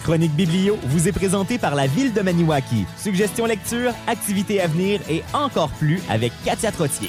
Chronique Biblio vous est présentée par la Ville de Maniwaki. Suggestions lecture, activités à venir et encore plus avec Katia Trottier.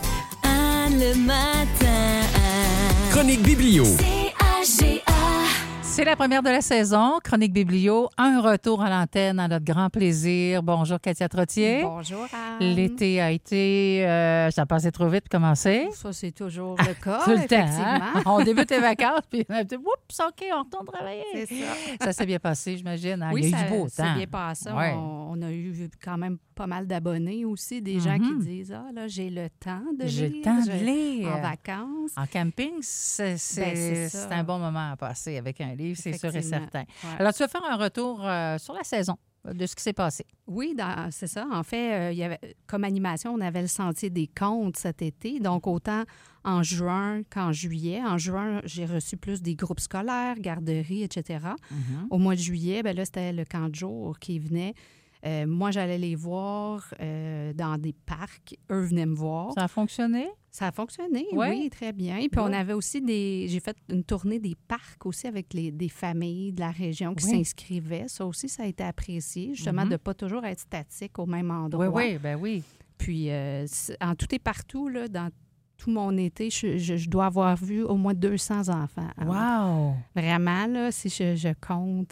Le matin. Chronique Biblio. CHGA. C'est la première de la saison, Chronique Biblio. Un retour à l'antenne à notre grand plaisir. Bonjour, Katia Trottier. Bonjour, Anne. L'été a été... ça a passé trop vite, commencer. Ça, c'est toujours le cas, Tout le temps, effectivement. hein? On débute les vacances, puis on a dit, oups, OK, on retourne travailler. C'est ça. Ça s'est bien passé, j'imagine. Hein? Oui, Il y a ça eu du beau temps. s'est bien passé. Ouais. On a eu quand même pas mal d'abonnés aussi, des gens qui disent « Ah, là, j'ai le temps de lire. J'ai le temps de lire. En vacances. » En camping, c'est ça. un bon moment à passer avec un livre, c'est sûr et Effectivement. certain. Ouais. Alors, tu vas faire un retour sur la saison de ce qui s'est passé. Oui, c'est ça. En fait, il y avait, comme animation, on avait le Sentier des Contes cet été. Donc, autant en juin qu'en juillet. En juin, j'ai reçu plus des groupes scolaires, garderies, etc. Au mois de juillet, bien là, c'était le camp de jour qui venait. Moi, j'allais les voir dans des parcs. Eux venaient me voir. Ça a fonctionné? Ça a fonctionné, Ouais. oui, très bien. Puis Ouais. on avait aussi j'ai fait une tournée des parcs aussi avec des familles de la région qui Oui. s'inscrivaient. Ça aussi, ça a été apprécié, justement, de ne pas toujours être statique au même endroit. Oui, ben oui. Puis en tout et partout, là, dans tout mon été, je dois avoir vu au moins 200 enfants. Wow! Vraiment, là, si je compte...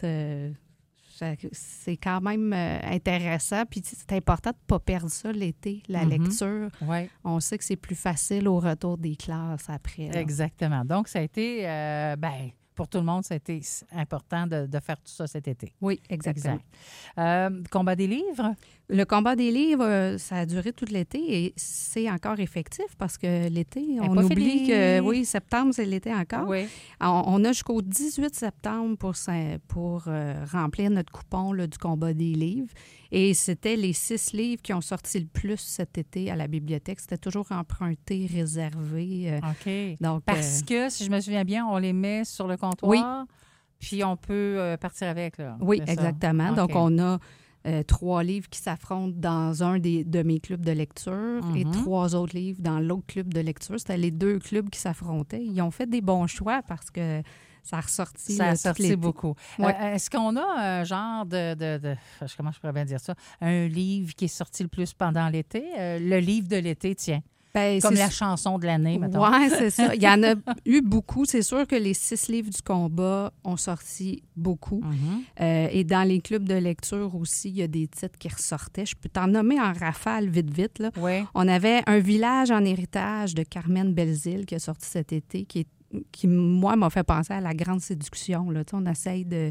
c'est quand même intéressant. Puis c'est important de ne pas perdre ça l'été, la lecture. Oui, On sait que c'est plus facile au retour des classes après. là. exactement. Donc, ça a été, pour tout le monde, ça a été important de faire tout ça cet été. Oui, exactement. Combat des livres? Le combat des livres, ça a duré tout l'été et c'est encore effectif parce que l'été, on pas oublie fini. que, oui, septembre, c'est l'été encore. Oui. On a jusqu'au 18 septembre pour remplir notre coupon là, du combat des livres. Et c'était les 6 livres qui ont sorti le plus cet été à la bibliothèque. C'était toujours emprunté, réservé. OK. Donc, Parce que, si je me souviens bien, on les met sur le comptoir, puis on peut partir avec. Là. oui, C'est ça? exactement. OK. Donc, on a 3 livres qui s'affrontent dans un de mes clubs de lecture et 3 autres livres dans l'autre club de lecture. C'était les 2 clubs qui s'affrontaient. Ils ont fait des bons choix parce que ça a ressorti. Ça a tout sorti l'été. beaucoup. Ouais. Est-ce qu'on a un genre comment je pourrais bien dire ça? Un livre qui est sorti le plus pendant l'été? Le livre de l'été, tiens. Ben, Comme c'est la chanson de l'année, mettons. Oui, c'est ça. Il y en a eu beaucoup. C'est sûr que les 6 livres du combat ont sorti beaucoup. Et dans les clubs de lecture aussi, il y a des titres qui ressortaient. Je peux t'en nommer en rafale, vite, là. Oui. On avait Un village en héritage de Carmen Belzile qui a sorti cet été, qui moi, m'a fait penser à La Grande Séduction. Là. Tu sais, on essaye de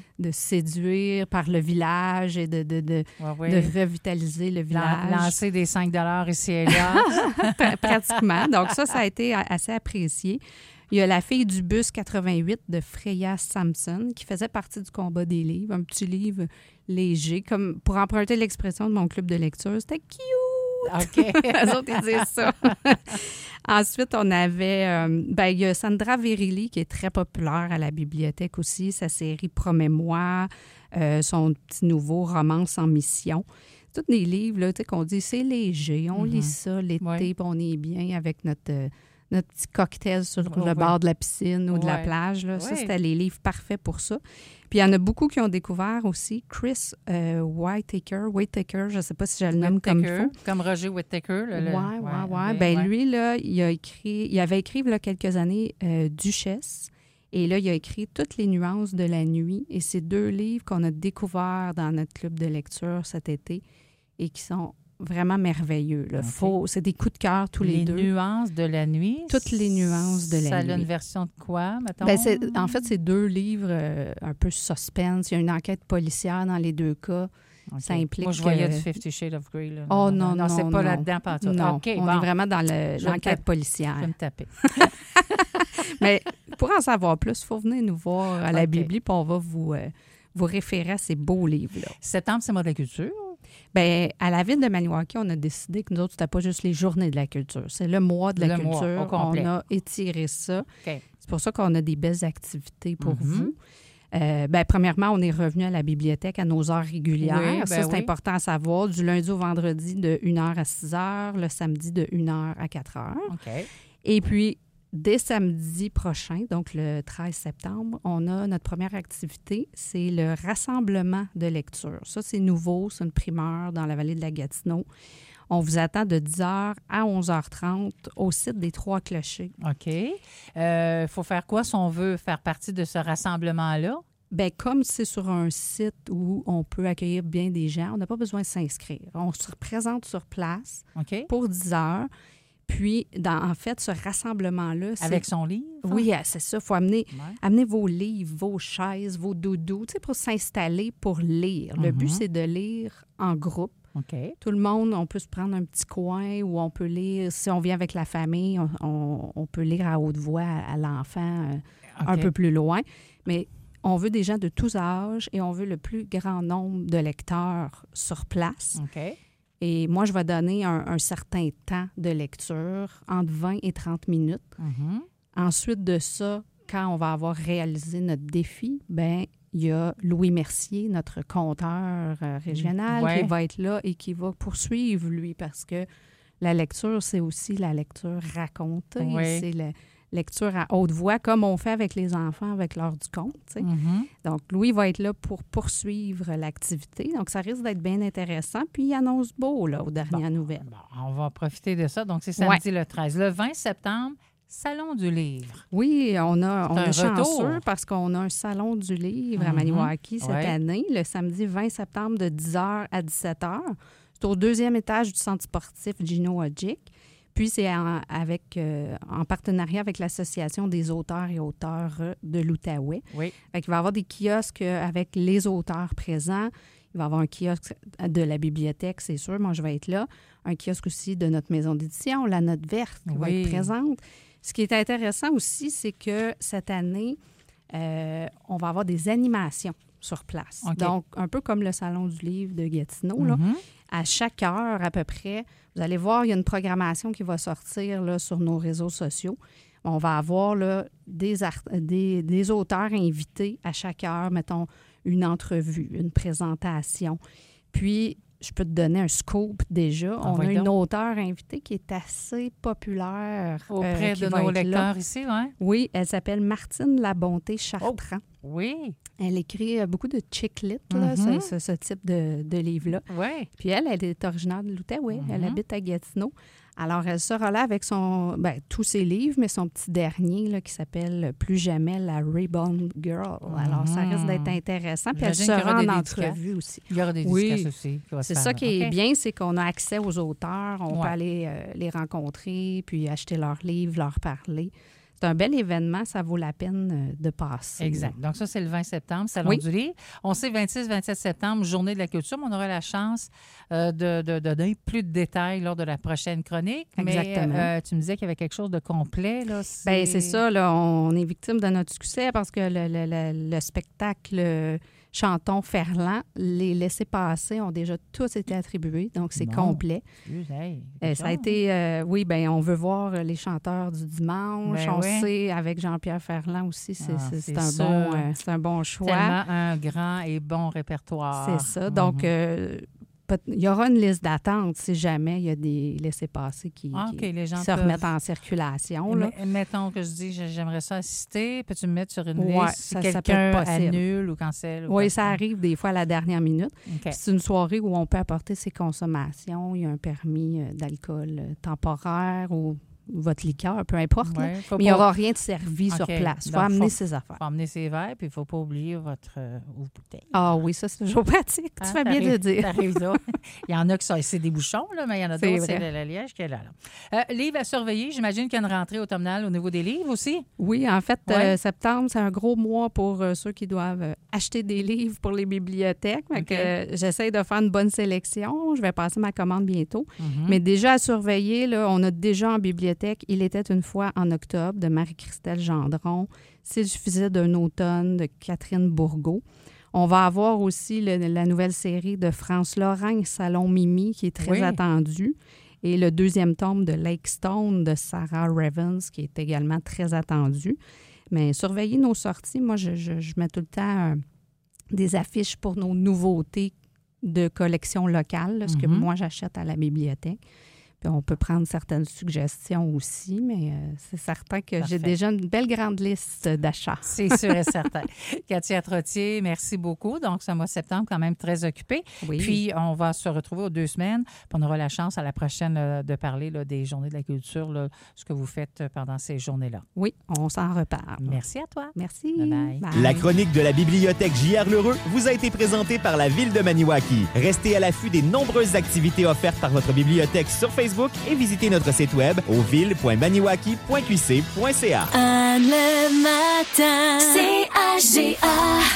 séduire par le village et de revitaliser le village. Lancer des 5 $ ici et là. Pratiquement. Donc ça a été assez apprécié. Il y a La fille du bus 88 de Freya Sampson qui faisait partie du combat des livres. Un petit livre léger, comme pour emprunter l'expression de mon club de lecture. C'était cute! OK. Les autres, ils disent ça. Ensuite, on avait... il y a Sandra Verrilli qui est très populaire à la bibliothèque aussi. Sa série Promets-moi, son petit nouveau Romance en mission. Tous des livres là, qu'on dit c'est léger, on lit ça l'été, puis on est bien avec notre petit cocktail sur le bord de la piscine ou de la plage. Là. Ça, c'était les livres parfaits pour ça. Puis il y en a beaucoup qui ont découvert aussi Chris Whitaker, je ne sais pas si je le nomme comme il faut. Comme Roger Whittaker. Oui. Ben lui, là, il avait écrit il y a quelques années Duchesse. Et là, il a écrit Toutes les nuances de la nuit. Et c'est 2 livres qu'on a découverts dans notre club de lecture cet été et qui sont vraiment merveilleux. Là. Okay. C'est des coups de cœur tous les 2. Les nuances de la nuit. Toutes les nuances de la nuit. Ça a une version de quoi, mettons? Ben, en fait, c'est 2 livres un peu suspense. Il y a une enquête policière dans les 2 cas. Okay. Ça implique... Moi, je voyais du 50 Shades of Grey. Là. Oh non, c'est pas là-dedans, pas tout. Non, Okay, on est vraiment dans l'enquête policière. Je vais me taper. Mais pour en savoir plus, il faut venir nous voir à la Bibli, puis on va vous référer à ces beaux livres-là. Septembre, c'est mois de la culture. Bien, à la Ville de Maniwaki, on a décidé que nous autres, c'était pas juste les journées de la culture. C'est le mois de la culture. Mois, au complet. On a étiré ça. Okay. C'est pour ça qu'on a des belles activités pour vous. Premièrement, on est revenu à la bibliothèque à nos heures régulières. C'est important à savoir. Du lundi au vendredi, de 1h à 6h. Le samedi, de 1h à 4h. Okay. Et puis, dès samedi prochain, donc le 13 septembre, on a notre première activité, c'est le rassemblement de lecture. Ça, c'est nouveau, c'est une primeur dans la vallée de la Gatineau. On vous attend de 10h à 11h30 au site des Trois Clochers. OK. Faut faire quoi si on veut faire partie de ce rassemblement-là? Bien, comme c'est sur un site où on peut accueillir bien des gens, on n'a pas besoin de s'inscrire. On se présente sur place OK. pour 10 heures. Puis, en fait, ce rassemblement-là, c'est... Avec son livre? Oui, c'est ça. Il faut amener Ouais. vos livres, vos chaises, vos doudous, tu sais, pour s'installer, pour lire. Le but, c'est de lire en groupe. OK. Tout le monde, on peut se prendre un petit coin où on peut lire. Si on vient avec la famille, on peut lire à haute voix à l'enfant un OK. peu plus loin. Mais on veut des gens de tous âges et on veut le plus grand nombre de lecteurs sur place. OK. Et moi, je vais donner un certain temps de lecture, entre 20 et 30 minutes. Mhm. Ensuite de ça, quand on va avoir réalisé notre défi, bien, il y a Louis Mercier, notre conteur régional, Ouais. qui va être là et qui va poursuivre, lui, parce que la lecture, c'est aussi la lecture racontée. Ouais. C'est la lecture à haute voix, comme on fait avec les enfants avec l'heure du conte. Tu sais. Mhm. Donc, Louis va être là pour poursuivre l'activité. Donc, ça risque d'être bien intéressant. Puis, il annonce beau, là, aux dernières nouvelles. Bon, on va profiter de ça. Donc, c'est samedi le 13. Le 20 septembre, Salon du livre. Oui, on un est chanceux retour. parce qu'on a un salon du livre à Mhm. Maniwaki cette Ouais. année, le samedi 20 septembre de 10h à 17h. C'est au 2e étage du centre sportif Gino Odjick. Puis, c'est en partenariat avec l'Association des auteurs et auteures de l'Outaouais. Oui. Fait qu'il va y avoir des kiosques avec les auteurs présents. Il va y avoir un kiosque de la bibliothèque, c'est sûr. Moi, je vais être là. Un kiosque aussi de notre maison d'édition, La Note Verte, qui va Oui. être présente. Ce qui est intéressant aussi, c'est que cette année, on va avoir des animations sur place. OK. Donc, un peu comme le Salon du livre de Gatineau, là. Mhm. À chaque heure à peu près, vous allez voir, il y a une programmation qui va sortir là, sur nos réseaux sociaux. On va avoir là, des auteurs invités à chaque heure, mettons une entrevue, une présentation. Puis, je peux te donner un scoop déjà. On a Envoie une donc. auteure invitée qui est assez populaire. Auprès qui de va nos être là. lecteurs ici, oui? Oui, elle s'appelle Martine Labonté Chartrand. Oui. Elle écrit beaucoup de chick lit, là, Mhm. ce type de livre-là. Oui. Puis elle est originaire de l'Outaouais. Elle Mhm. habite à Gatineau. Alors, elle sera là avec tous ses livres, mais son petit dernier là, qui s'appelle « Plus jamais la Reborn Girl ». Alors, ça risque d'être intéressant. Puis elle J'imagine qu'il y sera aura en des entrevue aussi. Il y aura des Oui. dédicaces aussi. qui va se C'est faire, ça là. qui est OK. bien, c'est qu'on a accès aux auteurs. On Ouais. peut aller les rencontrer, puis acheter leurs livres, leur parler. C'est un bel événement, ça vaut la peine de passer. Exact. Donc, ça, c'est le 20 septembre, Salon Oui. du livre. On sait 26-27 septembre, Journée de la culture, mais on aura la chance de donner plus de détails lors de la prochaine chronique. Exactement. Mais tu me disais qu'il y avait quelque chose de complet. Là, Bien, c'est ça, là, on est victime de notre succès parce que le spectacle Chantons Ferland, les laissez-passer ont déjà tous été attribués, donc c'est Bon. complet. Hey, Ça a été, oui, bien, on veut voir les chanteurs du dimanche. Ben on oui. sait, avec Jean-Pierre Ferland aussi, c'est c'est un, sûr. c'est un bon choix. Tellement un grand et bon répertoire. C'est ça. Donc, il y aura une liste d'attente si jamais il y a des laissés-passer qui OK, les gens se peuvent- remettent en circulation. Là. Mettons que je dis j'aimerais ça assister. Peux-tu me mettre sur une Ouais, liste si ça peut être quelqu'un possible. annule ou cancelle? ou Oui, quoi? ça arrive des fois à la dernière minute. OK. C'est une soirée où on peut apporter ses consommations. Il y a un permis d'alcool temporaire ou votre liqueur, peu importe. là. Ouais, faut Mais il n'y pas- aura rien de servi sur OK. place. Il faut Donc, amener faut- ses affaires. faut emmener ses verres, puis il ne faut pas oublier votre bouteille. Ah oui, ça, c'est toujours pratique. Tu Hein, fais bien de le dire. t'arrives là. Il y en a qui sont, c'est des bouchons, là, mais il y en a C'est d'autres, c'est vrai. la liège qui est là. Livres à surveiller, j'imagine qu'il y a une rentrée automnale au niveau des livres aussi. Oui, en fait, Ouais. septembre, c'est un gros mois pour ceux qui doivent acheter des livres pour les bibliothèques. Fait OK. que, j'essaie de faire une bonne sélection. Je vais passer ma commande bientôt. Mhm. Mais déjà à surveiller, là, on a déjà en bibliothèque Il était une fois en octobre de Marie-Christelle Gendron. S'il suffisait d'un automne de Catherine Bourgault. On va avoir aussi la nouvelle série de France Lorrain, Salon Mimi, qui est très Oui. attendue. Et le deuxième tome de Lake Stone de Sarah Revens, qui est également très attendu. Mais surveillez nos sorties. Moi, je mets tout le temps des affiches pour nos nouveautés de collection locale, là, ce que Mhm. moi, j'achète à la bibliothèque. Puis on peut prendre certaines suggestions aussi, mais c'est certain que Parfait. j'ai déjà une belle grande liste d'achats. C'est sûr et certain. Katia Trottier, merci beaucoup. Donc, ce mois de septembre, quand même très occupé. Oui. Puis, on va se retrouver aux 2 semaines. Puis on aura la chance à la prochaine de parler là, des Journées de la culture, là, ce que vous faites pendant ces journées-là. Oui, on s'en reparle. Merci à toi. Merci. Bye-bye. Bye. La chronique de la bibliothèque J.R. Lheureux vous a été présentée par la Ville de Maniwaki. Restez à l'affût des nombreuses activités offertes par votre bibliothèque sur Facebook et visitez notre site web au ville.maniwaki.qc.ca. Anne le matin. CHGA.